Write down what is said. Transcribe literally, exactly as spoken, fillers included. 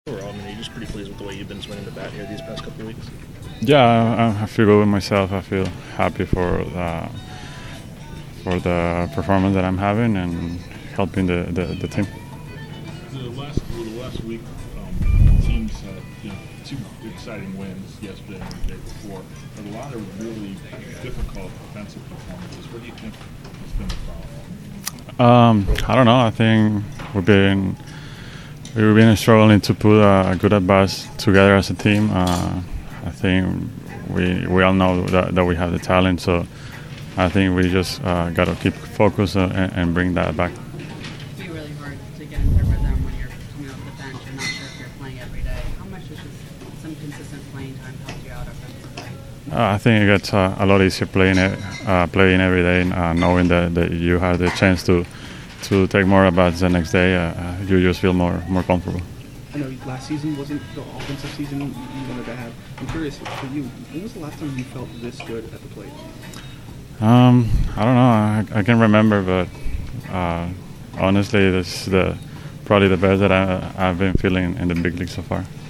Overall, I mean, are you just pretty pleased with the way you've been swinging the bat here these past couple of weeks? Yeah, I, I feel good with myself. I feel happy for uh, for the performance that I'm having and helping the, the, the team. The last, well, the last week, um, teams had you know, two exciting wins yesterday and the day before, but a lot of really difficult offensive performances. What do you think has been the problem? Um, I don't know. I think we've been we've been struggling to put a good at bats together as a team. Uh, I think we we all know that, that we have the talent, so I think we just uh, got to keep focused uh, and, and bring that back. It'd be really hard to get into rhythm when you're coming off the bench. You're not sure if you're playing every day. How much does just some consistent playing time help you out offensively? Uh, I think it gets uh, a lot easier playing it, uh, playing every day, uh, knowing that, that you have the chance to to take more at bats the next day. Uh, you just feel more more comfortable. I know last season wasn't the offensive season you wanted to have. I'm curious, for you, when was the last time you felt this good at the plate? Um, I don't know. I, I can't remember, but uh, honestly, this is the probably the best that I, I've been feeling in the big league so far.